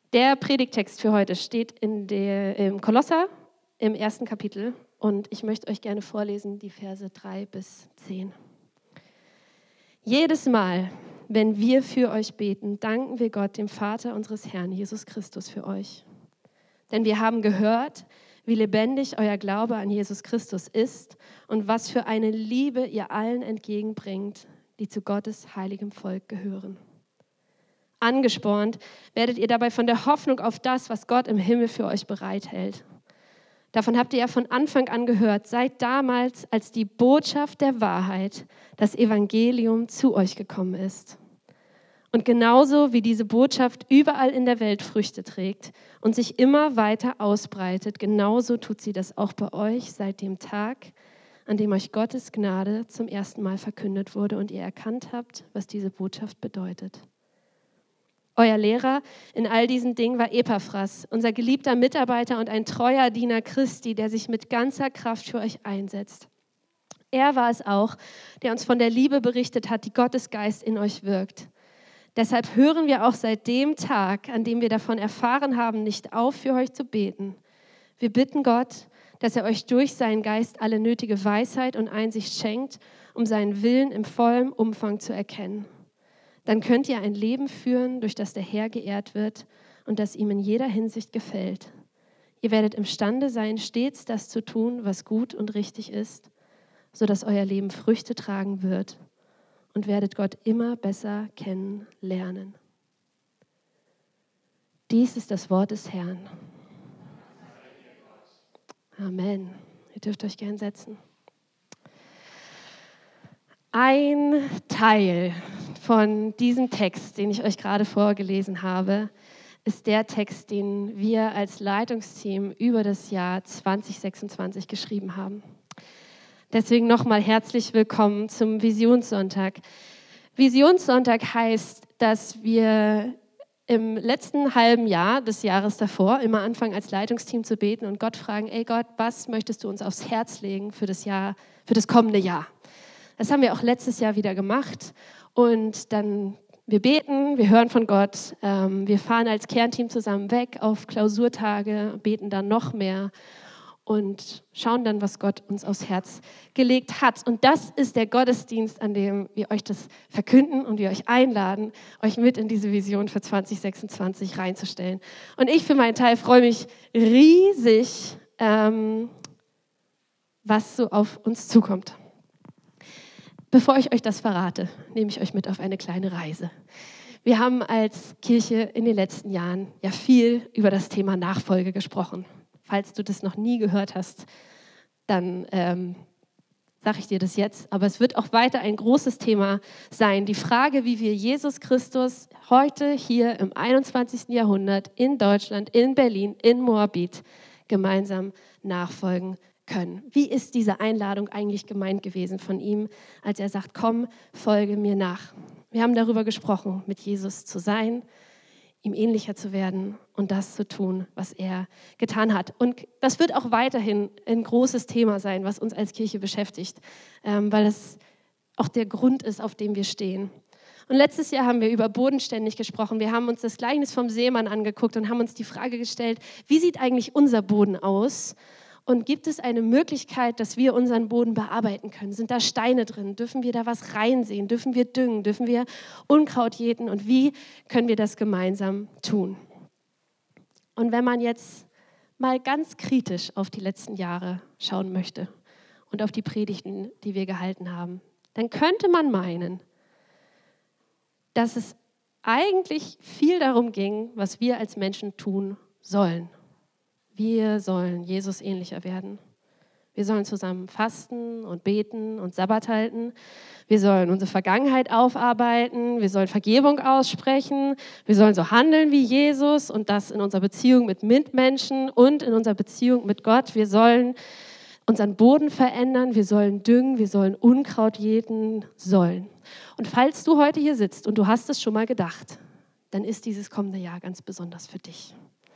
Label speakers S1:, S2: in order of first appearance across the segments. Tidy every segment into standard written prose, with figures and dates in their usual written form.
S1: Der Predigttext für heute steht im Kolosser im 1. Kapitel und ich möchte euch gerne vorlesen, die Verse 3 bis 10. Jedes Mal, wenn wir für euch beten, danken wir Gott, dem Vater unseres Herrn Jesus Christus, für euch. Denn wir haben gehört, wie lebendig euer Glaube an Jesus Christus ist und was für eine Liebe ihr allen entgegenbringt, die zu Gottes heiligem Volk gehören. Angespornt werdet ihr dabei von der Hoffnung auf das, was Gott im Himmel für euch bereithält. Davon habt ihr ja von Anfang an gehört, seit damals, als die Botschaft der Wahrheit, das Evangelium, zu euch gekommen ist. Und genauso wie diese Botschaft überall in der Welt Früchte trägt und sich immer weiter ausbreitet, genauso tut sie das auch bei euch seit dem Tag, an dem euch Gottes Gnade zum ersten Mal verkündet wurde und ihr erkannt habt, was diese Botschaft bedeutet. Euer Lehrer in all diesen Dingen war Epaphras, unser geliebter Mitarbeiter und ein treuer Diener Christi, der sich mit ganzer Kraft für euch einsetzt. Er war es auch, der uns von der Liebe berichtet hat, die Gottes Geist in euch wirkt. Deshalb hören wir auch seit dem Tag, an dem wir davon erfahren haben, nicht auf, für euch zu beten. Wir bitten Gott, dass er euch durch seinen Geist alle nötige Weisheit und Einsicht schenkt, um seinen Willen im vollen Umfang zu erkennen. Dann könnt ihr ein Leben führen, durch das der Herr geehrt wird und das ihm in jeder Hinsicht gefällt. Ihr werdet imstande sein, stets das zu tun, was gut und richtig ist, sodass euer Leben Früchte tragen wird und werdet Gott immer besser kennenlernen. Dies ist das Wort des Herrn. Amen. Ihr dürft euch gern setzen. Ein Teil von diesem Text, den ich euch gerade vorgelesen habe, ist der Text, den wir als Leitungsteam über das Jahr 2026 geschrieben haben. Deswegen nochmal herzlich willkommen zum Visionssonntag. Visionssonntag heißt, dass wir im letzten halben Jahr des Jahres davor immer anfangen, als Leitungsteam zu beten und Gott fragen, ey Gott, was möchtest du uns aufs Herz legen für das kommende Jahr? Das haben wir auch letztes Jahr wieder gemacht und dann, wir beten, wir hören von Gott, wir fahren als Kernteam zusammen weg auf Klausurtage, beten dann noch mehr und schauen dann, was Gott uns aufs Herz gelegt hat. Und das ist der Gottesdienst, an dem wir euch das verkünden und wir euch einladen, euch mit in diese Vision für 2026 reinzustellen. Und ich für meinen Teil freue mich riesig, was so auf uns zukommt. Bevor ich euch das verrate, nehme ich euch mit auf eine kleine Reise. Wir haben als Kirche in den letzten Jahren ja viel über das Thema Nachfolge gesprochen. Falls du das noch nie gehört hast, dann sage ich dir das jetzt. Aber es wird auch weiter ein großes Thema sein. Die Frage, wie wir Jesus Christus heute hier im 21. Jahrhundert in Deutschland, in Berlin, in Moabit gemeinsam nachfolgen können. Wie ist diese Einladung eigentlich gemeint gewesen von ihm, als er sagt, komm, folge mir nach. Wir haben darüber gesprochen, mit Jesus zu sein, ihm ähnlicher zu werden und das zu tun, was er getan hat. Und das wird auch weiterhin ein großes Thema sein, was uns als Kirche beschäftigt, weil es auch der Grund ist, auf dem wir stehen. Und letztes Jahr haben wir über bodenständig gesprochen. Wir haben uns das Gleichnis vom Seemann angeguckt und haben uns die Frage gestellt, wie sieht eigentlich unser Boden aus? Und gibt es eine Möglichkeit, dass wir unseren Boden bearbeiten können? Sind da Steine drin? Dürfen wir da was reinsehen? Dürfen wir düngen? Dürfen wir Unkraut jäten? Und wie können wir das gemeinsam tun? Und wenn man jetzt mal ganz kritisch auf die letzten Jahre schauen möchte und auf die Predigten, die wir gehalten haben, dann könnte man meinen, dass es eigentlich viel darum ging, was wir als Menschen tun sollen. Wir sollen Jesus ähnlicher werden. Wir sollen zusammen fasten und beten und Sabbat halten. Wir sollen unsere Vergangenheit aufarbeiten. Wir sollen Vergebung aussprechen. Wir sollen so handeln wie Jesus und das in unserer Beziehung mit Mitmenschen und in unserer Beziehung mit Gott. Wir sollen unseren Boden verändern. Wir sollen düngen. Wir sollen Unkraut jäten. Und falls du heute hier sitzt und du hast es schon mal gedacht, dann ist dieses kommende Jahr ganz besonders für dich.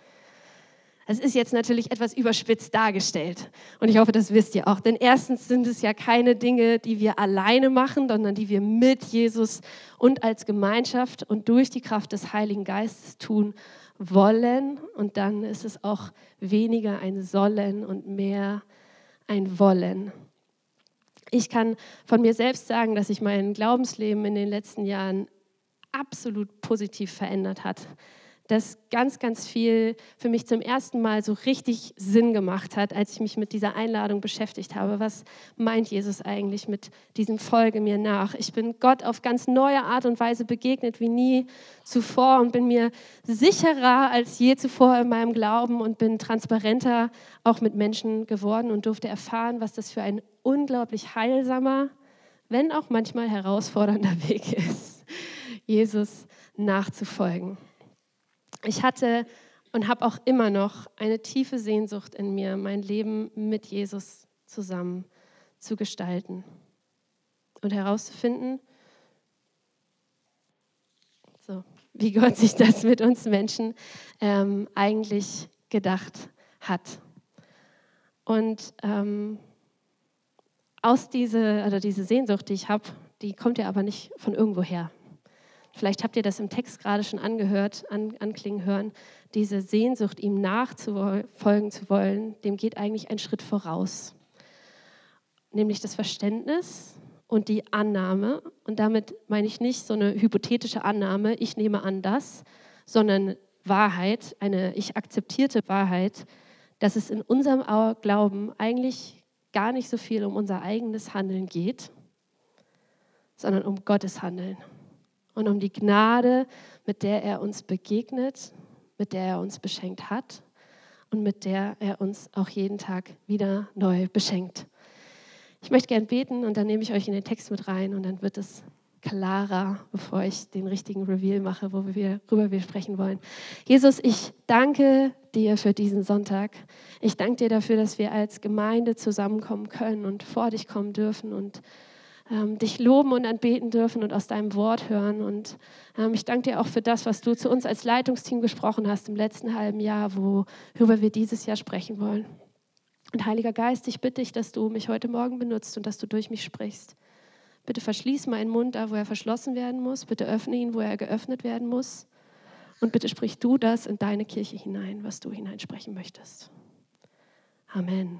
S1: Es ist jetzt natürlich etwas überspitzt dargestellt und ich hoffe, das wisst ihr auch. Denn erstens sind es ja keine Dinge, die wir alleine machen, sondern die wir mit Jesus und als Gemeinschaft und durch die Kraft des Heiligen Geistes tun wollen und dann ist es auch weniger ein Sollen und mehr ein Wollen. Ich kann von mir selbst sagen, dass sich mein Glaubensleben in den letzten Jahren absolut positiv verändert hat. Dass ganz, ganz viel für mich zum ersten Mal so richtig Sinn gemacht hat, als ich mich mit dieser Einladung beschäftigt habe. Was meint Jesus eigentlich mit diesem Folge mir nach? Ich bin Gott auf ganz neue Art und Weise begegnet wie nie zuvor und bin mir sicherer als je zuvor in meinem Glauben und bin transparenter auch mit Menschen geworden und durfte erfahren, was das für ein unglaublich heilsamer, wenn auch manchmal herausfordernder Weg ist, Jesus nachzufolgen. Ich hatte und habe auch immer noch eine tiefe Sehnsucht in mir, mein Leben mit Jesus zusammen zu gestalten und herauszufinden, wie Gott sich das mit uns Menschen eigentlich gedacht hat. Und diese Sehnsucht, die ich habe, die kommt ja aber nicht von irgendwoher. Vielleicht habt ihr das im Text gerade schon anklingen hören. Diese Sehnsucht, ihm nachfolgen zu wollen, dem geht eigentlich ein Schritt voraus. Nämlich das Verständnis und die Annahme. Und damit meine ich nicht so eine hypothetische Annahme, ich nehme an das, sondern Wahrheit, eine ich akzeptierte Wahrheit, dass es in unserem Glauben eigentlich gar nicht so viel um unser eigenes Handeln geht, sondern um Gottes Handeln. Und um die Gnade, mit der er uns begegnet, mit der er uns beschenkt hat und mit der er uns auch jeden Tag wieder neu beschenkt. Ich möchte gern beten und dann nehme ich euch in den Text mit rein und dann wird es klarer, bevor ich den richtigen Reveal mache, worüber wir sprechen wollen. Jesus, ich danke dir für diesen Sonntag. Ich danke dir dafür, dass wir als Gemeinde zusammenkommen können und vor dich kommen dürfen und dich loben und anbeten dürfen und aus deinem Wort hören. Und ich danke dir auch für das, was du zu uns als Leitungsteam gesprochen hast im letzten halben Jahr, worüber wir dieses Jahr sprechen wollen. Und Heiliger Geist, ich bitte dich, dass du mich heute Morgen benutzt und dass du durch mich sprichst. Bitte verschließ meinen Mund da, wo er verschlossen werden muss. Bitte öffne ihn, wo er geöffnet werden muss. Und bitte sprich du das in deine Kirche hinein, was du hineinsprechen möchtest. Amen.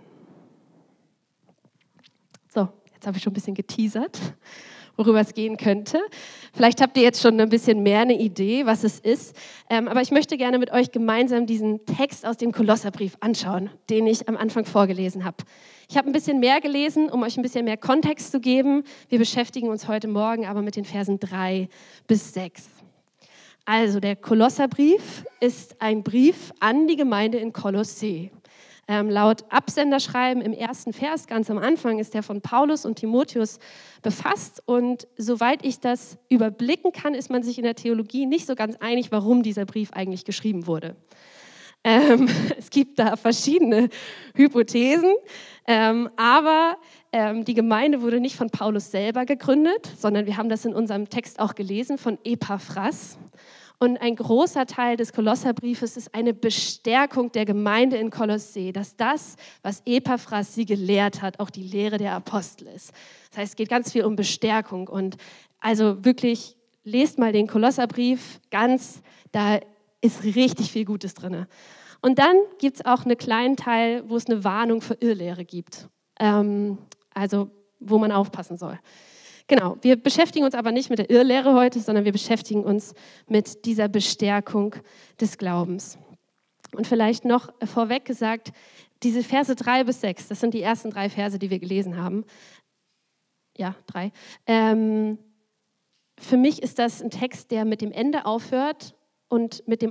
S1: So. Jetzt habe ich schon ein bisschen geteasert, worüber es gehen könnte. Vielleicht habt ihr jetzt schon ein bisschen mehr eine Idee, was es ist. Aber ich möchte gerne mit euch gemeinsam diesen Text aus dem Kolosserbrief anschauen, den ich am Anfang vorgelesen habe. Ich habe ein bisschen mehr gelesen, um euch ein bisschen mehr Kontext zu geben. Wir beschäftigen uns heute Morgen aber mit den Versen 3 bis 6. Also der Kolosserbrief ist ein Brief an die Gemeinde in Kolossä. Laut Absenderschreiben im ersten Vers, ganz am Anfang, ist der von Paulus und Timotheus befasst. Und soweit ich das überblicken kann, ist man sich in der Theologie nicht so ganz einig, warum dieser Brief eigentlich geschrieben wurde. Es gibt da verschiedene Hypothesen, aber die Gemeinde wurde nicht von Paulus selber gegründet, sondern wir haben das in unserem Text auch gelesen von Epaphras. Und ein großer Teil des Kolosserbriefes ist eine Bestärkung der Gemeinde in Kolossä, dass das, was Epaphras sie gelehrt hat, auch die Lehre der Apostel ist. Das heißt, es geht ganz viel um Bestärkung. Und also wirklich, lest mal den Kolosserbrief da ist richtig viel Gutes drin. Und dann gibt es auch einen kleinen Teil, wo es eine Warnung für Irrlehre gibt. Also, wo man aufpassen soll. Genau, wir beschäftigen uns aber nicht mit der Irrlehre heute, sondern wir beschäftigen uns mit dieser Bestärkung des Glaubens. Und vielleicht noch vorweg gesagt, diese Verse 3 bis 6, das sind die ersten 3 Verse, die wir gelesen haben. Ja, 3. Für mich ist das ein Text, der mit dem Ende aufhört und mit dem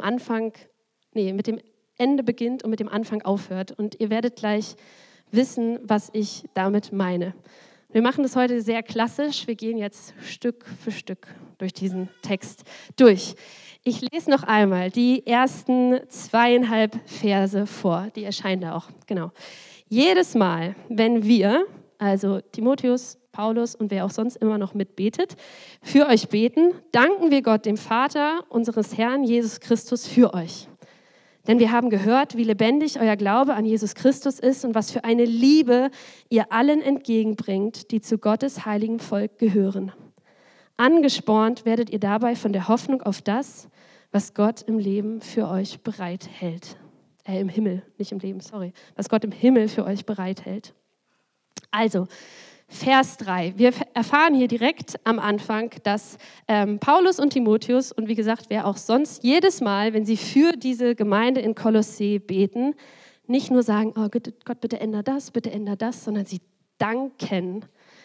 S1: Ende beginnt und mit dem Anfang aufhört. Und ihr werdet gleich wissen, was ich damit meine. Wir machen das heute sehr klassisch. Wir gehen jetzt Stück für Stück durch diesen Text durch. Ich lese noch einmal die ersten 2,5 Verse vor. Die erscheinen da auch. Genau. Jedes Mal, wenn wir, also Timotheus, Paulus und wer auch sonst immer noch mitbetet, für euch beten, danken wir Gott, dem Vater unseres Herrn Jesus Christus, für euch. Denn wir haben gehört, wie lebendig euer Glaube an Jesus Christus ist und was für eine Liebe ihr allen entgegenbringt, die zu Gottes heiligem Volk gehören. Angespornt werdet ihr dabei von der Hoffnung auf das, was Gott im Leben für euch bereithält. Im Himmel, nicht im Leben, sorry. Was Gott im Himmel für euch bereithält. Also, Vers 3. Wir erfahren hier direkt am Anfang, dass Paulus und Timotheus und wie gesagt, wer auch sonst, jedes Mal, wenn sie für diese Gemeinde in Kolossee beten, nicht nur sagen, oh Gott, bitte änder das, sondern sie danken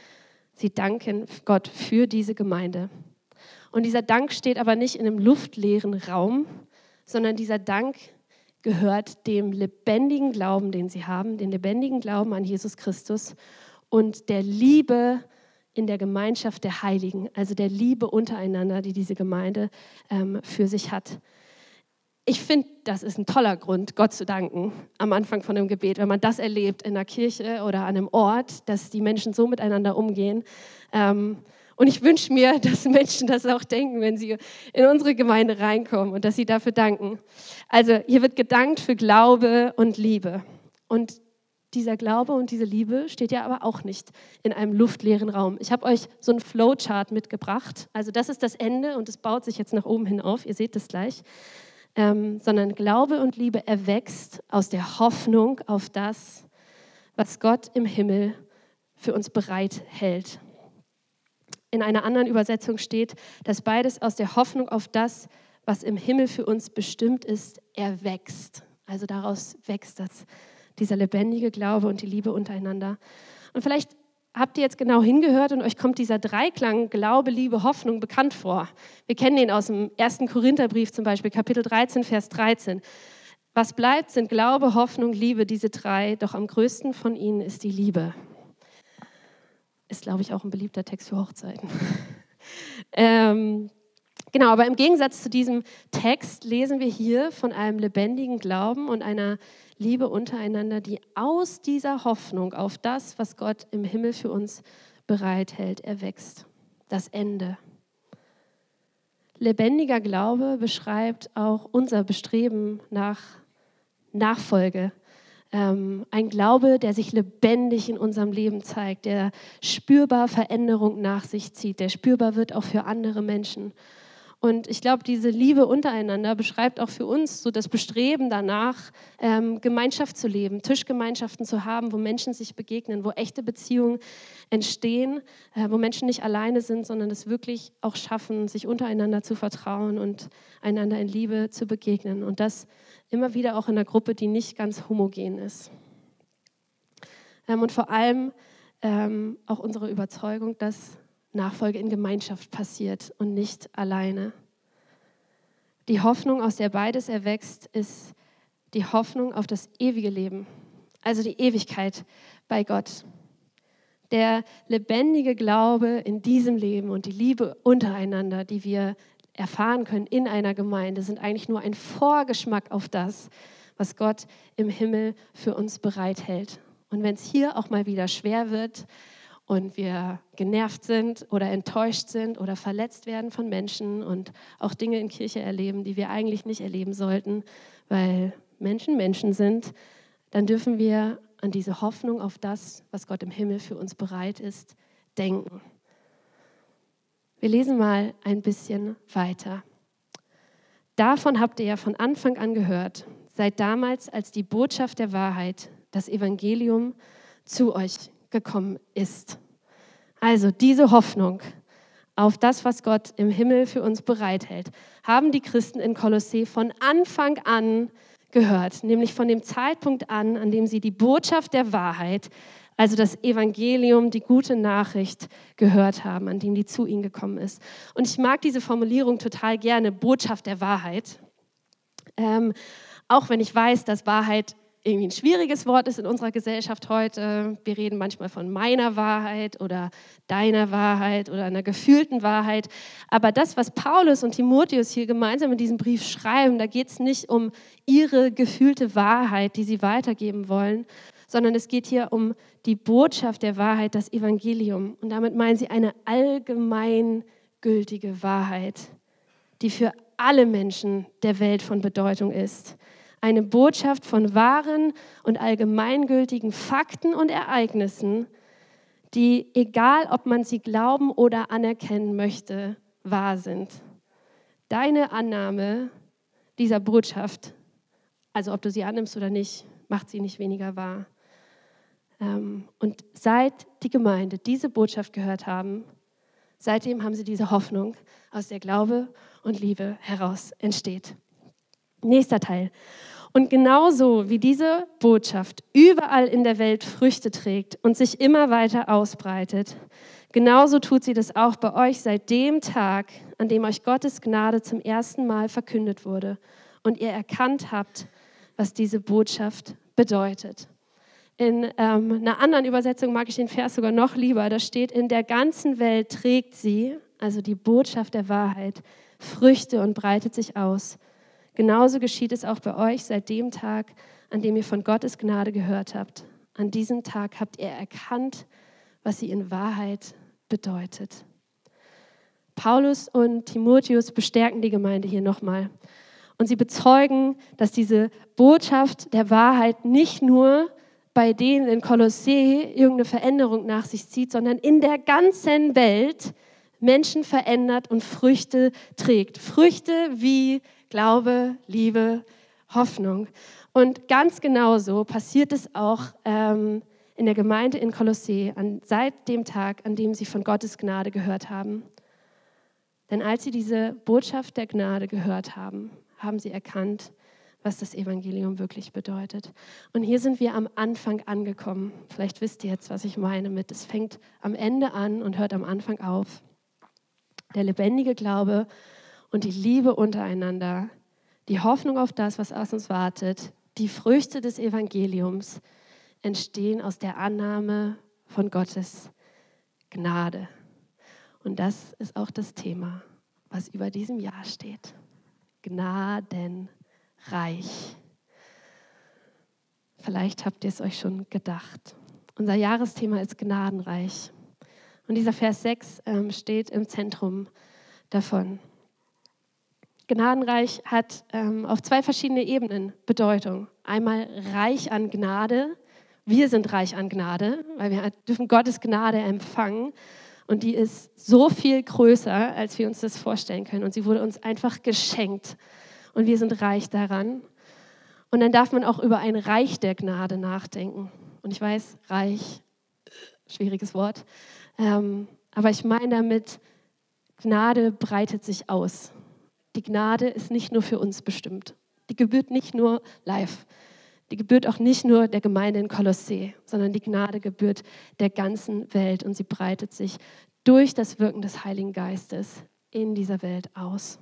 S1: Gott für diese Gemeinde. Und dieser Dank steht aber nicht in einem luftleeren Raum, sondern dieser Dank gehört dem lebendigen Glauben, den sie haben, den lebendigen Glauben an Jesus Christus und der Liebe in der Gemeinschaft der Heiligen, also der Liebe untereinander, die diese Gemeinde für sich hat. Ich finde, das ist ein toller Grund, Gott zu danken am Anfang von einem Gebet, wenn man das erlebt in einer Kirche oder an einem Ort, dass die Menschen so miteinander umgehen. Und ich wünsche mir, dass Menschen das auch denken, wenn sie in unsere Gemeinde reinkommen und dass sie dafür danken. Also hier wird gedankt für Glaube und Liebe. Und dieser Glaube und diese Liebe steht ja aber auch nicht in einem luftleeren Raum. Ich habe euch so einen Flowchart mitgebracht. Also das ist das Ende und es baut sich jetzt nach oben hin auf. Ihr seht das gleich. Sondern Glaube und Liebe erwächst aus der Hoffnung auf das, was Gott im Himmel für uns bereithält. In einer anderen Übersetzung steht, dass beides aus der Hoffnung auf das, was im Himmel für uns bestimmt ist, erwächst. Also daraus wächst dieser lebendige Glaube und die Liebe untereinander. Und vielleicht habt ihr jetzt genau hingehört und euch kommt dieser Dreiklang Glaube, Liebe, Hoffnung bekannt vor. Wir kennen den aus dem 1. Korintherbrief zum Beispiel, Kapitel 13, Vers 13. Was bleibt, sind Glaube, Hoffnung, Liebe, diese drei, doch am größten von ihnen ist die Liebe. Ist, glaube ich, auch ein beliebter Text für Hochzeiten. Genau, aber im Gegensatz zu diesem Text lesen wir hier von einem lebendigen Glauben und einer Liebe untereinander, die aus dieser Hoffnung auf das, was Gott im Himmel für uns bereithält, erwächst. Das Ende. Lebendiger Glaube beschreibt auch unser Bestreben nach Nachfolge. Ein Glaube, der sich lebendig in unserem Leben zeigt, der spürbar Veränderung nach sich zieht, der spürbar wird auch für andere Menschen. Und ich glaube, diese Liebe untereinander beschreibt auch für uns so das Bestreben danach, Gemeinschaft zu leben, Tischgemeinschaften zu haben, wo Menschen sich begegnen, wo echte Beziehungen entstehen, wo Menschen nicht alleine sind, sondern es wirklich auch schaffen, sich untereinander zu vertrauen und einander in Liebe zu begegnen. Und das immer wieder auch in einer Gruppe, die nicht ganz homogen ist. Und vor allem auch unsere Überzeugung, dass Nachfolge in Gemeinschaft passiert und nicht alleine. Die Hoffnung, aus der beides erwächst, ist die Hoffnung auf das ewige Leben, also die Ewigkeit bei Gott. Der lebendige Glaube in diesem Leben und die Liebe untereinander, die wir erfahren können in einer Gemeinde, sind eigentlich nur ein Vorgeschmack auf das, was Gott im Himmel für uns bereithält. Und wenn es hier auch mal wieder schwer wird, und wir genervt sind oder enttäuscht sind oder verletzt werden von Menschen und auch Dinge in Kirche erleben, die wir eigentlich nicht erleben sollten, weil Menschen Menschen sind, dann dürfen wir an diese Hoffnung auf das, was Gott im Himmel für uns bereit ist, denken. Wir lesen mal ein bisschen weiter. Davon habt ihr ja von Anfang an gehört, seit damals, als die Botschaft der Wahrheit, das Evangelium, zu euch gekommen ist. Also diese Hoffnung auf das, was Gott im Himmel für uns bereithält, haben die Christen in Kolossee von Anfang an gehört, nämlich von dem Zeitpunkt an dem sie die Botschaft der Wahrheit, also das Evangelium, die gute Nachricht gehört haben, an dem die zu ihnen gekommen ist. Und ich mag diese Formulierung total gerne, Botschaft der Wahrheit, auch wenn ich weiß, dass Wahrheit irgendwie ein schwieriges Wort ist in unserer Gesellschaft heute. Wir reden manchmal von meiner Wahrheit oder deiner Wahrheit oder einer gefühlten Wahrheit. Aber das, was Paulus und Timotheus hier gemeinsam in diesem Brief schreiben, da geht es nicht um ihre gefühlte Wahrheit, die sie weitergeben wollen, sondern es geht hier um die Botschaft der Wahrheit, das Evangelium. Und damit meinen sie eine allgemeingültige Wahrheit, die für alle Menschen der Welt von Bedeutung ist. Eine Botschaft von wahren und allgemeingültigen Fakten und Ereignissen, die, egal ob man sie glauben oder anerkennen möchte, wahr sind. Deine Annahme dieser Botschaft, also ob du sie annimmst oder nicht, macht sie nicht weniger wahr. Und seit die Gemeinde diese Botschaft gehört haben, seitdem haben sie diese Hoffnung, aus der Glaube und Liebe heraus entsteht. Nächster Teil. Und genauso wie diese Botschaft überall in der Welt Früchte trägt und sich immer weiter ausbreitet, genauso tut sie das auch bei euch seit dem Tag, an dem euch Gottes Gnade zum ersten Mal verkündet wurde und ihr erkannt habt, was diese Botschaft bedeutet. In einer anderen Übersetzung mag ich den Vers sogar noch lieber. Da steht, in der ganzen Welt trägt sie, also die Botschaft der Wahrheit, Früchte und breitet sich aus. Genauso geschieht es auch bei euch seit dem Tag, an dem ihr von Gottes Gnade gehört habt. An diesem Tag habt ihr erkannt, was sie in Wahrheit bedeutet. Paulus und Timotheus bestärken die Gemeinde hier nochmal. Und sie bezeugen, dass diese Botschaft der Wahrheit nicht nur bei denen in Kolossee irgendeine Veränderung nach sich zieht, sondern in der ganzen Welt Menschen verändert und Früchte trägt. Früchte wie Glaube, Liebe, Hoffnung. Und ganz genauso passiert es auch in der Gemeinde in Kolossee seit dem Tag, an dem sie von Gottes Gnade gehört haben. Denn als sie diese Botschaft der Gnade gehört haben, haben sie erkannt, was das Evangelium wirklich bedeutet. Und hier sind wir am Anfang angekommen. Vielleicht wisst ihr jetzt, was ich meine mit, es fängt am Ende an und hört am Anfang auf. Der lebendige Glaube und die Liebe untereinander, die Hoffnung auf das, was aus uns wartet, die Früchte des Evangeliums entstehen aus der Annahme von Gottes Gnade. Und das ist auch das Thema, was über diesem Jahr steht. Gnadenreich. Vielleicht habt ihr es euch schon gedacht. Unser Jahresthema ist Gnadenreich. Und dieser Vers 6 steht im Zentrum davon. Gnadenreich hat auf zwei verschiedene Ebenen Bedeutung. Einmal reich an Gnade. Wir sind reich an Gnade, weil wir dürfen Gottes Gnade empfangen. Und die ist so viel größer, als wir uns das vorstellen können. Und sie wurde uns einfach geschenkt. Und wir sind reich daran. Und dann darf man auch über ein Reich der Gnade nachdenken. Und ich weiß, reich, schwieriges Wort. Aber ich meine damit, Gnade breitet sich aus. Die Gnade ist nicht nur für uns bestimmt. Die gebührt nicht nur live. Die gebührt auch nicht nur der Gemeinde in Kolossee, sondern die Gnade gebührt der ganzen Welt und sie breitet sich durch das Wirken des Heiligen Geistes in dieser Welt aus.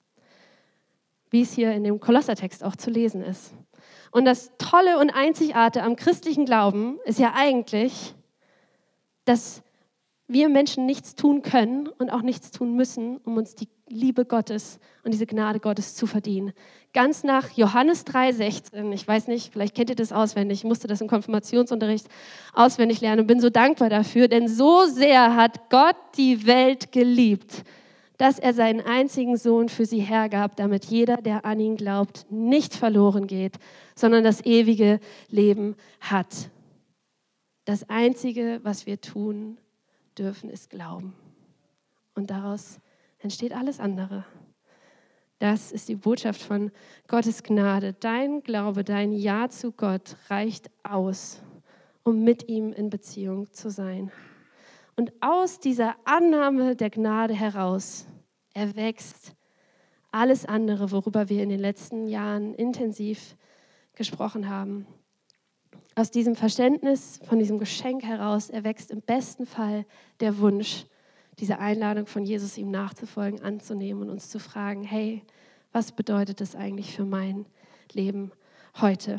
S1: Wie es hier in dem Kolossertext auch zu lesen ist. Und das Tolle und Einzigartige am christlichen Glauben ist ja eigentlich, dass wir Menschen nichts tun können und auch nichts tun müssen, um uns die Liebe Gottes und diese Gnade Gottes zu verdienen. Ganz nach Johannes 3,16, ich weiß nicht, vielleicht kennt ihr das auswendig, ich musste das im Konfirmationsunterricht auswendig lernen und bin so dankbar dafür, denn so sehr hat Gott die Welt geliebt, dass er seinen einzigen Sohn für sie hergab, damit jeder, der an ihn glaubt, nicht verloren geht, sondern das ewige Leben hat. Das Einzige, was wir tun dürfen, ist glauben. Und daraus entsteht alles andere. Das ist die Botschaft von Gottes Gnade. Dein Glaube, dein Ja zu Gott reicht aus, um mit ihm in Beziehung zu sein. Und aus dieser Annahme der Gnade heraus erwächst alles andere, worüber wir in den letzten Jahren intensiv gesprochen haben. Aus diesem Verständnis, von diesem Geschenk heraus erwächst im besten Fall der Wunsch, diese Einladung von Jesus, ihm nachzufolgen, anzunehmen und uns zu fragen, hey, was bedeutet das eigentlich für mein Leben heute?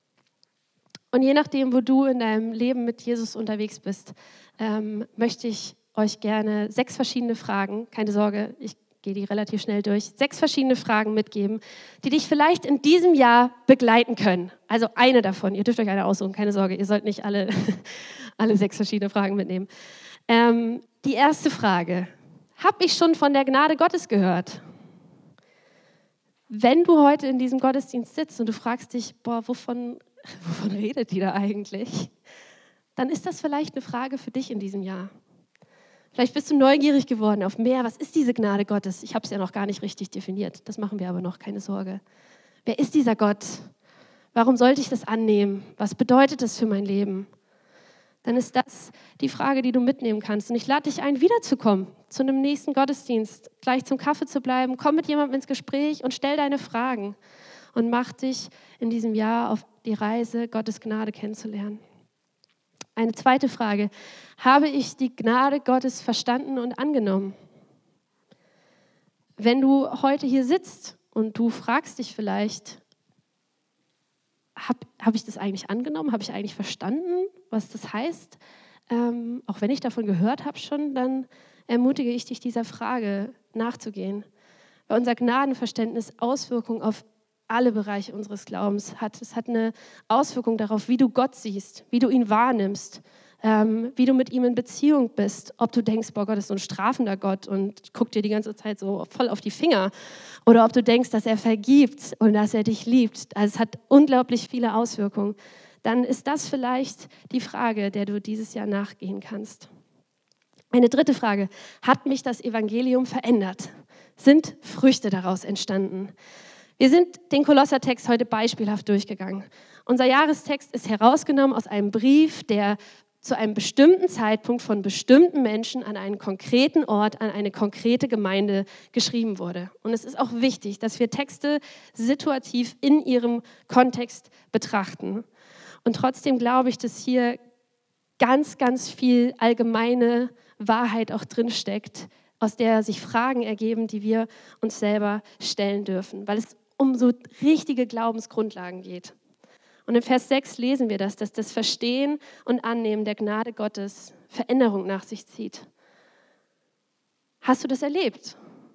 S1: Und je nachdem, wo du in deinem Leben mit Jesus unterwegs bist, möchte ich euch gerne 6 verschiedene Fragen, keine Sorge, ich gehe die relativ schnell durch, 6 verschiedene Fragen mitgeben, die dich vielleicht in diesem Jahr begleiten können. Also eine davon, ihr dürft euch eine aussuchen, keine Sorge, ihr sollt nicht alle 6 verschiedene Fragen mitnehmen. Die erste Frage, habe ich schon von der Gnade Gottes gehört? Wenn du heute in diesem Gottesdienst sitzt und du fragst dich, wovon redet die da eigentlich? Dann ist das vielleicht eine Frage für dich in diesem Jahr. Vielleicht bist du neugierig geworden auf mehr. Was ist diese Gnade Gottes? Ich habe es ja noch gar nicht richtig definiert. Das machen wir aber noch, keine Sorge. Wer ist dieser Gott? Warum sollte ich das annehmen? Was bedeutet das für mein Leben? Dann ist das die Frage, die du mitnehmen kannst. Und ich lade dich ein, wiederzukommen zu einem nächsten Gottesdienst, gleich zum Kaffee zu bleiben. Komm mit jemandem ins Gespräch und stell deine Fragen. Und mach dich in diesem Jahr auf die Reise, Gottes Gnade kennenzulernen. Eine zweite Frage. Habe ich die Gnade Gottes verstanden und angenommen? Wenn du heute hier sitzt und du fragst dich vielleicht, habe ich das eigentlich angenommen? Habe ich eigentlich verstanden, was das heißt? Auch wenn ich davon gehört habe schon, dann ermutige ich dich, dieser Frage nachzugehen. Weil unser Gnadenverständnis Auswirkungen auf alle Bereiche unseres Glaubens hat. Es hat eine Auswirkung darauf, wie du Gott siehst, wie du ihn wahrnimmst, wie du mit ihm in Beziehung bist. Ob du denkst, boah, Gott ist so ein strafender Gott und guckt dir die ganze Zeit so voll auf die Finger. Oder ob du denkst, dass er vergibt und dass er dich liebt. Also es hat unglaublich viele Auswirkungen. Dann ist das vielleicht die Frage, der du dieses Jahr nachgehen kannst. Eine dritte Frage. Hat mich das Evangelium verändert? Sind Früchte daraus entstanden? Wir sind den Kolossertext heute beispielhaft durchgegangen. Unser Jahrestext ist herausgenommen aus einem Brief, der zu einem bestimmten Zeitpunkt von bestimmten Menschen an einen konkreten Ort, an eine konkrete Gemeinde geschrieben wurde. Und es ist auch wichtig, dass wir Texte situativ in ihrem Kontext betrachten. Und trotzdem glaube ich, dass hier ganz, ganz viel allgemeine Wahrheit auch drinsteckt, aus der sich Fragen ergeben, die wir uns selber stellen dürfen, weil es um so richtige Glaubensgrundlagen geht. Und in Vers 6 lesen wir das, dass das Verstehen und Annehmen der Gnade Gottes Veränderung nach sich zieht. Hast du das erlebt?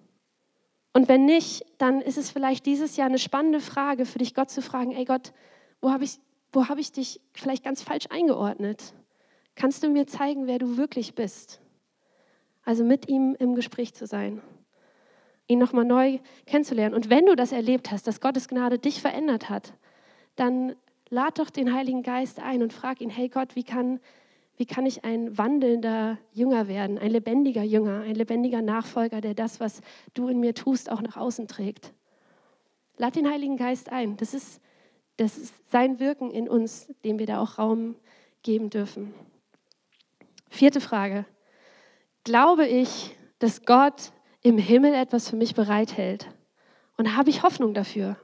S1: Und wenn nicht, dann ist es vielleicht dieses Jahr eine spannende Frage für dich, Gott zu fragen, ey Gott, wo hab ich dich vielleicht ganz falsch eingeordnet? Kannst du mir zeigen, wer du wirklich bist? Also mit ihm im Gespräch zu sein, ihn nochmal neu kennenzulernen. Und wenn du das erlebt hast, dass Gottes Gnade dich verändert hat, dann lad doch den Heiligen Geist ein und frag ihn, hey Gott, wie kann ich ein wandelnder Jünger werden, ein lebendiger Jünger, ein lebendiger Nachfolger, der das, was du in mir tust, auch nach außen trägt. Lad den Heiligen Geist ein. Das ist sein Wirken in uns, dem wir da auch Raum geben dürfen. 4. Frage. Glaube ich, dass Gott im Himmel etwas für mich bereithält? Und habe ich Hoffnung dafür?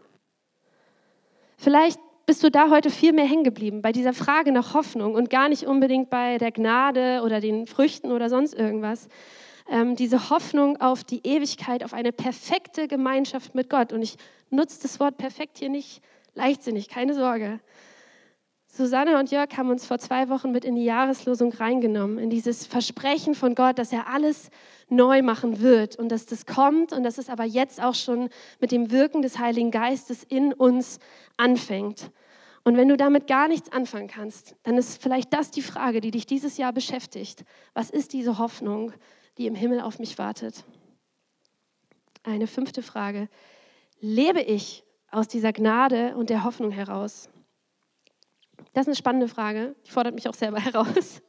S1: Vielleicht bist du da heute viel mehr hängen geblieben, bei dieser Frage nach Hoffnung und gar nicht unbedingt bei der Gnade oder den Früchten oder sonst irgendwas. Diese Hoffnung auf die Ewigkeit, auf eine perfekte Gemeinschaft mit Gott. Und ich nutze das Wort perfekt hier nicht leichtsinnig, keine Sorge. Susanne und Jörg haben uns vor 2 Wochen mit in die Jahreslosung reingenommen, in dieses Versprechen von Gott, dass er alles neu machen wird und dass das kommt und dass es aber jetzt auch schon mit dem Wirken des Heiligen Geistes in uns anfängt. Und wenn du damit gar nichts anfangen kannst, dann ist vielleicht das die Frage, die dich dieses Jahr beschäftigt. Was ist diese Hoffnung, die im Himmel auf mich wartet? Eine 5. Frage. Lebe ich aus dieser Gnade und der Hoffnung heraus? Das ist eine spannende Frage, die fordert mich auch selber heraus.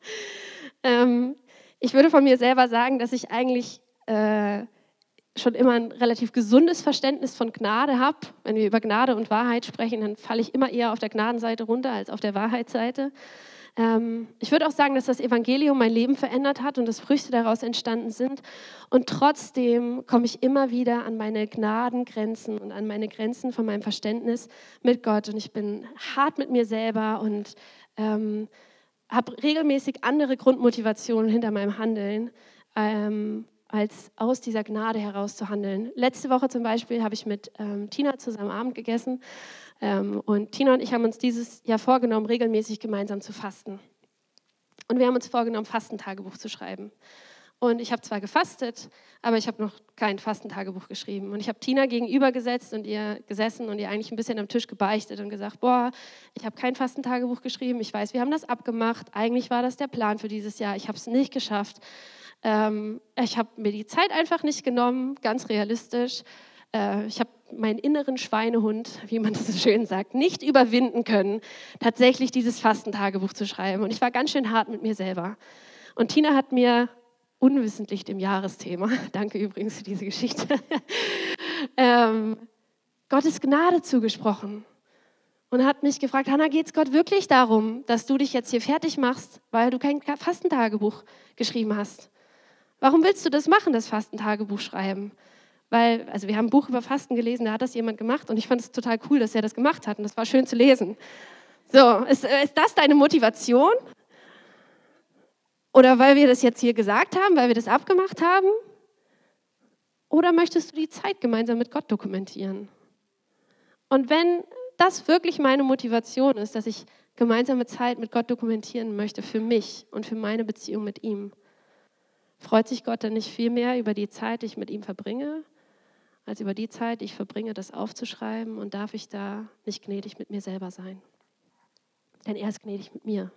S1: Ich würde von mir selber sagen, dass ich eigentlich schon immer ein relativ gesundes Verständnis von Gnade habe. Wenn wir über Gnade und Wahrheit sprechen, dann falle ich immer eher auf der Gnadenseite runter als auf der Wahrheitsseite. Ich würde auch sagen, dass das Evangelium mein Leben verändert hat und dass Früchte daraus entstanden sind. Und trotzdem komme ich immer wieder an meine Gnadengrenzen und an meine Grenzen von meinem Verständnis mit Gott. Und ich bin hart mit mir selber und habe regelmäßig andere Grundmotivationen hinter meinem Handeln, als aus dieser Gnade heraus zu handeln. Letzte Woche zum Beispiel habe ich mit Tina zusammen Abend gegessen. Und Tina und ich haben uns dieses Jahr vorgenommen, regelmäßig gemeinsam zu fasten. Und wir haben uns vorgenommen, Fastentagebuch zu schreiben. Und ich habe zwar gefastet, aber ich habe noch kein Fastentagebuch geschrieben. Und ich habe Tina gegenüber gesetzt und ihr gesessen und ihr eigentlich ein bisschen am Tisch gebeichtet und gesagt, boah, ich habe kein Fastentagebuch geschrieben, ich weiß, wir haben das abgemacht, eigentlich war das der Plan für dieses Jahr, ich habe es nicht geschafft. Ich habe mir die Zeit einfach nicht genommen, ganz realistisch. Ich habe meinen inneren Schweinehund, wie man das so schön sagt, nicht überwinden können, tatsächlich dieses Fastentagebuch zu schreiben. Und ich war ganz schön hart mit mir selber. Und Tina hat mir unwissentlich dem Jahresthema. Danke übrigens für diese Geschichte. Gottes Gnade zugesprochen und hat mich gefragt, Hannah, geht es Gott wirklich darum, dass du dich jetzt hier fertig machst, weil du kein Fastentagebuch geschrieben hast? Warum willst du das machen, das Fastentagebuch schreiben? Also wir haben ein Buch über Fasten gelesen, da hat das jemand gemacht und ich fand es total cool, dass er das gemacht hat und das war schön zu lesen. So, ist das deine Motivation? Oder weil wir das jetzt hier gesagt haben, weil wir das abgemacht haben? Oder möchtest du die Zeit gemeinsam mit Gott dokumentieren? Und wenn das wirklich meine Motivation ist, dass ich gemeinsame Zeit mit Gott dokumentieren möchte für mich und für meine Beziehung mit ihm, freut sich Gott dann nicht viel mehr über die Zeit, die ich mit ihm verbringe, als über die Zeit, die ich verbringe, das aufzuschreiben? Und darf ich da nicht gnädig mit mir selber sein? Denn er ist gnädig mit mir.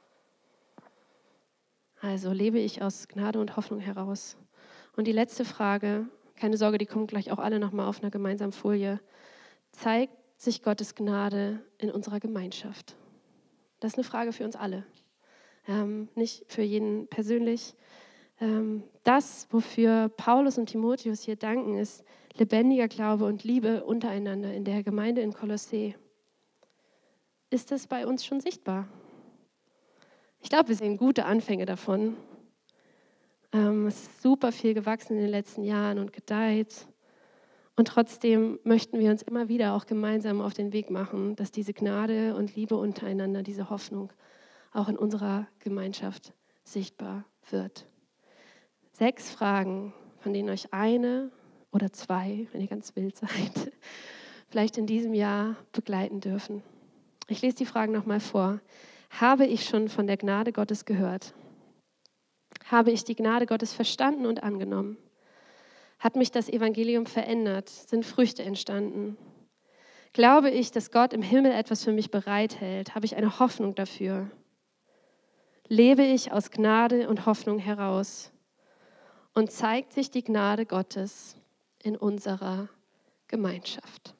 S1: Also lebe ich aus Gnade und Hoffnung heraus. Und die letzte Frage, keine Sorge, die kommen gleich auch alle nochmal auf einer gemeinsamen Folie. Zeigt sich Gottes Gnade in unserer Gemeinschaft? Das ist eine Frage für uns alle. Nicht für jeden persönlich. Das, wofür Paulus und Timotheus hier danken, ist lebendiger Glaube und Liebe untereinander in der Gemeinde in Kolossee. Ist das bei uns schon sichtbar? Ich glaube, wir sehen gute Anfänge davon. Es ist super viel gewachsen in den letzten Jahren und gedeiht. Und trotzdem möchten wir uns immer wieder auch gemeinsam auf den Weg machen, dass diese Gnade und Liebe untereinander, diese Hoffnung auch in unserer Gemeinschaft sichtbar wird. 6 Fragen, von denen euch eine oder 2, wenn ihr ganz wild seid, vielleicht in diesem Jahr begleiten dürfen. Ich lese die Fragen nochmal vor. Habe ich schon von der Gnade Gottes gehört? Habe ich die Gnade Gottes verstanden und angenommen? Hat mich das Evangelium verändert? Sind Früchte entstanden? Glaube ich, dass Gott im Himmel etwas für mich bereithält? Habe ich eine Hoffnung dafür? Lebe ich aus Gnade und Hoffnung heraus? Und zeigt sich die Gnade Gottes in unserer Gemeinschaft?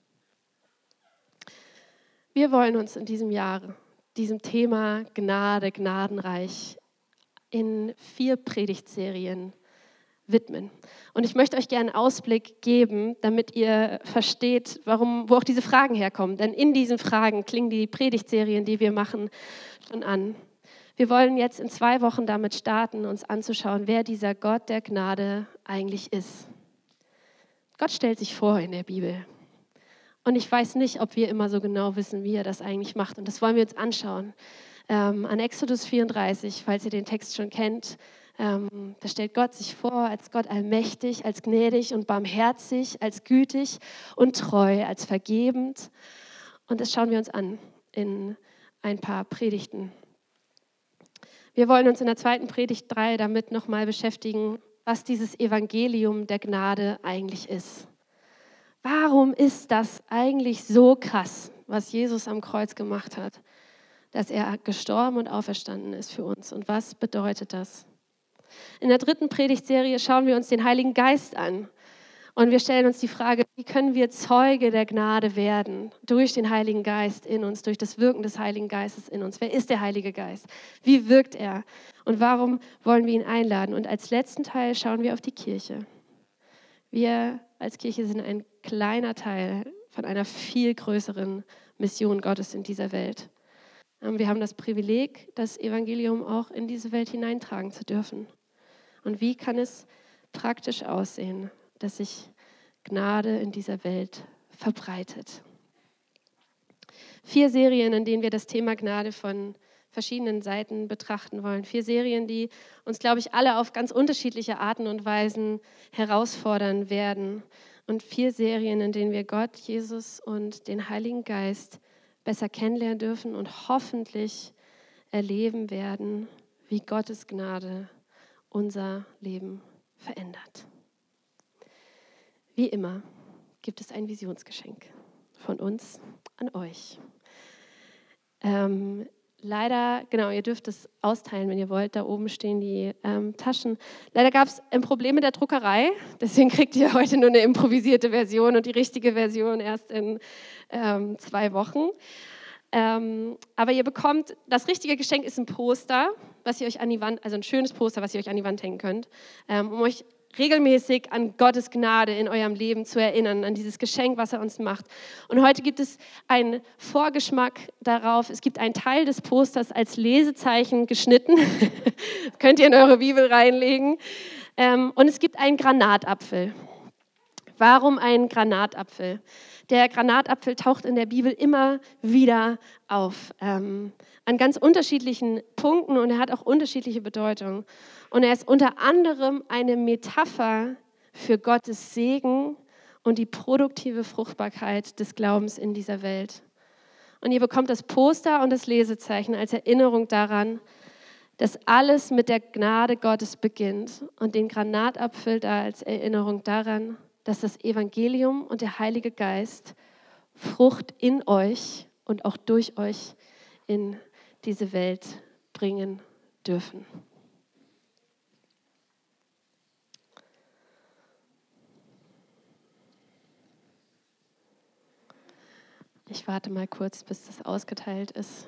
S1: Wir wollen uns in diesem Jahr diesem Thema Gnade, Gnadenreich in 4 Predigtserien widmen. Und ich möchte euch gerne einen Ausblick geben, damit ihr versteht, wo auch diese Fragen herkommen. Denn in diesen Fragen klingen die Predigtserien, die wir machen, schon an. Wir wollen jetzt in 2 Wochen damit starten, uns anzuschauen, wer dieser Gott der Gnade eigentlich ist. Gott stellt sich vor in der Bibel. Und ich weiß nicht, ob wir immer so genau wissen, wie er das eigentlich macht. Und das wollen wir uns anschauen. An Exodus 34, falls ihr den Text schon kennt, da stellt Gott sich vor als Gott allmächtig, als gnädig und barmherzig, als gütig und treu, als vergebend. Und das schauen wir uns an in ein paar Predigten. Wir wollen uns in der 2. Predigt 3 damit nochmal beschäftigen, was dieses Evangelium der Gnade eigentlich ist. Warum ist das eigentlich so krass, was Jesus am Kreuz gemacht hat, dass er gestorben und auferstanden ist für uns? Und was bedeutet das? In der 3. Predigtserie schauen wir uns den Heiligen Geist an. Und wir stellen uns die Frage, wie können wir Zeuge der Gnade werden durch den Heiligen Geist in uns, durch das Wirken des Heiligen Geistes in uns? Wer ist der Heilige Geist? Wie wirkt er? Und warum wollen wir ihn einladen? Und als letzten Teil schauen wir auf die Kirche. Wir als Kirche sind ein kleiner Teil von einer viel größeren Mission Gottes in dieser Welt. Wir haben das Privileg, das Evangelium auch in diese Welt hineintragen zu dürfen. Und wie kann es praktisch aussehen, dass sich Gnade in dieser Welt verbreitet? 4 Serien, in denen wir das Thema Gnade von verschiedenen Seiten betrachten wollen. 4 Serien, die uns, glaube ich, alle auf ganz unterschiedliche Arten und Weisen herausfordern werden. Und 4 Serien, in denen wir Gott, Jesus und den Heiligen Geist besser kennenlernen dürfen und hoffentlich erleben werden, wie Gottes Gnade unser Leben verändert. Wie immer gibt es ein Visionsgeschenk von uns an euch. Leider, genau, ihr dürft es austeilen, wenn ihr wollt. Da oben stehen die Taschen. Leider gab es ein Problem mit der Druckerei. Deswegen kriegt ihr heute nur eine improvisierte Version und die richtige Version erst in 2 Wochen. Aber ihr bekommt, das richtige Geschenk ist ein Poster. was ihr euch an die Wand, also ein schönes Poster, was ihr euch an die Wand hängen könnt, um euch regelmäßig an Gottes Gnade in eurem Leben zu erinnern, an dieses Geschenk, was er uns macht. Und heute gibt es einen Vorgeschmack darauf. Es gibt einen Teil des Posters als Lesezeichen geschnitten. Könnt ihr in eure Bibel reinlegen. Und es gibt einen Granatapfel. Warum ein Granatapfel? Der Granatapfel taucht in der Bibel immer wieder auf, an ganz unterschiedlichen Punkten, und er hat auch unterschiedliche Bedeutungen. Und er ist unter anderem eine Metapher für Gottes Segen und die produktive Fruchtbarkeit des Glaubens in dieser Welt. Und ihr bekommt das Poster und das Lesezeichen als Erinnerung daran, dass alles mit der Gnade Gottes beginnt, und den Granatapfel da als Erinnerung daran, dass das Evangelium und der Heilige Geist Frucht in euch und auch durch euch in diese Welt bringen dürfen. Ich warte mal kurz, bis das ausgeteilt ist.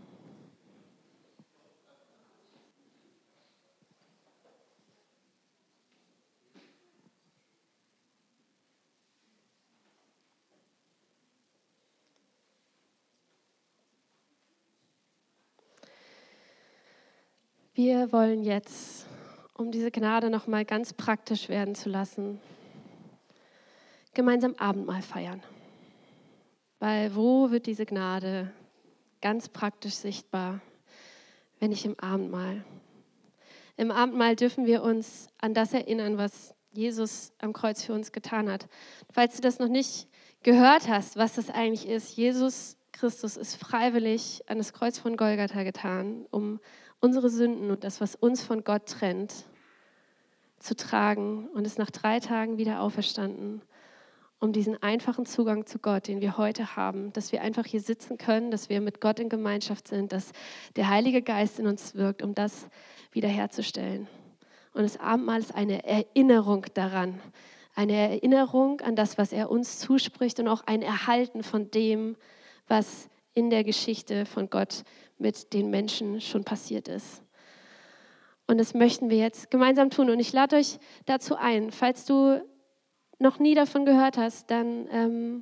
S1: Wir wollen jetzt, um diese Gnade noch mal ganz praktisch werden zu lassen, gemeinsam Abendmahl feiern. Weil wo wird diese Gnade ganz praktisch sichtbar, wenn nicht im Abendmahl? Im Abendmahl dürfen wir uns an das erinnern, was Jesus am Kreuz für uns getan hat. Falls du das noch nicht gehört hast, was das eigentlich ist, Jesus Christus ist freiwillig an das Kreuz von Golgatha getan, um unsere Sünden und das, was uns von Gott trennt, zu tragen, und ist nach 3 Tagen wieder auferstanden, um diesen einfachen Zugang zu Gott, den wir heute haben, dass wir einfach hier sitzen können, dass wir mit Gott in Gemeinschaft sind, dass der Heilige Geist in uns wirkt, um das wiederherzustellen. Und das Abendmahl ist eine Erinnerung daran, eine Erinnerung an das, was er uns zuspricht, und auch ein Erhalten von dem, was in der Geschichte von Gott mit den Menschen schon passiert ist. Und das möchten wir jetzt gemeinsam tun. Und ich lade euch dazu ein, falls du noch nie davon gehört hast, dann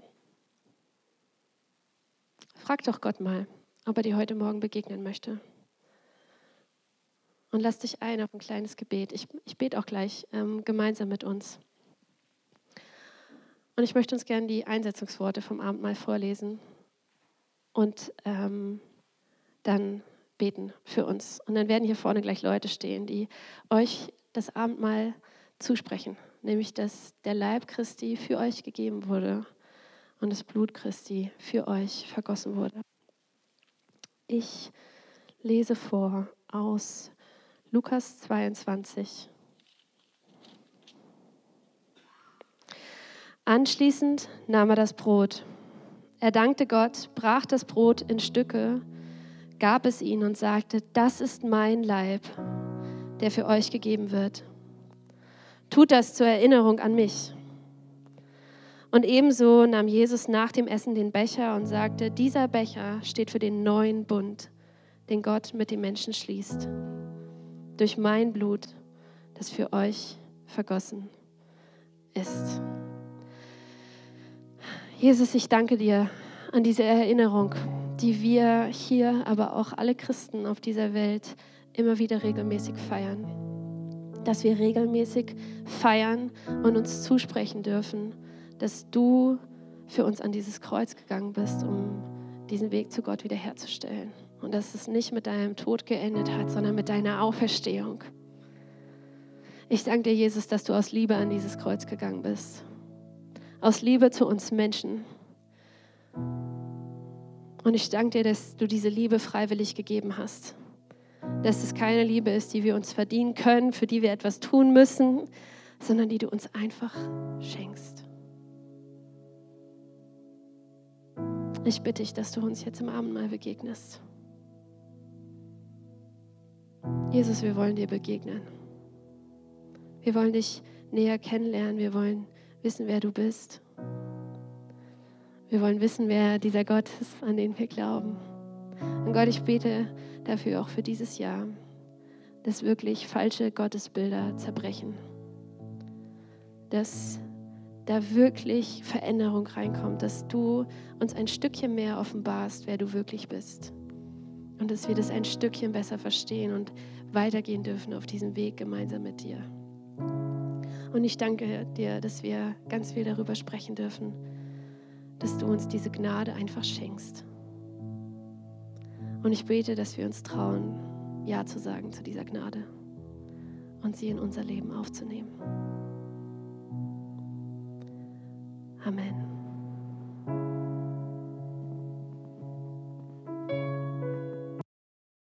S1: frag doch Gott mal, ob er dir heute Morgen begegnen möchte. Und lass dich ein auf ein kleines Gebet. Ich bete auch gleich gemeinsam mit uns. Und ich möchte uns gerne die Einsetzungsworte vom Abendmahl vorlesen und dann beten für uns. Und dann werden hier vorne gleich Leute stehen, die euch das Abendmahl zusprechen, nämlich dass der Leib Christi für euch gegeben wurde und das Blut Christi für euch vergossen wurde. Ich lese vor aus Lukas 22. Anschließend nahm er das Brot. Er dankte Gott, brach das Brot in Stücke, gab es ihnen und sagte: Das ist mein Leib, der für euch gegeben wird. Tut das zur Erinnerung an mich. Und ebenso nahm Jesus nach dem Essen den Becher und sagte: Dieser Becher steht für den neuen Bund, den Gott mit den Menschen schließt, durch mein Blut, das für euch vergossen ist. Jesus, ich danke dir an diese Erinnerung, die wir hier, aber auch alle Christen auf dieser Welt immer wieder regelmäßig feiern. Dass wir regelmäßig feiern und uns zusprechen dürfen, dass du für uns an dieses Kreuz gegangen bist, um diesen Weg zu Gott wiederherzustellen. Und dass es nicht mit deinem Tod geendet hat, sondern mit deiner Auferstehung. Ich danke dir, Jesus, dass du aus Liebe an dieses Kreuz gegangen bist. Aus Liebe zu uns Menschen. Und ich danke dir, dass du diese Liebe freiwillig gegeben hast. Dass es keine Liebe ist, die wir uns verdienen können, für die wir etwas tun müssen, sondern die du uns einfach schenkst. Ich bitte dich, dass du uns jetzt im Abendmahl begegnest. Jesus, wir wollen dir begegnen. Wir wollen dich näher kennenlernen. Wir wollen wissen, wer du bist. Wir wollen wissen, wer dieser Gott ist, an den wir glauben. Und Gott, ich bete dafür auch für dieses Jahr, dass wirklich falsche Gottesbilder zerbrechen. Dass da wirklich Veränderung reinkommt, dass du uns ein Stückchen mehr offenbarst, wer du wirklich bist. Und dass wir das ein Stückchen besser verstehen und weitergehen dürfen auf diesem Weg gemeinsam mit dir. Und ich danke dir, dass wir ganz viel darüber sprechen dürfen, dass du uns diese Gnade einfach schenkst. Und ich bete, dass wir uns trauen, Ja zu sagen zu dieser Gnade und sie in unser Leben aufzunehmen. Amen.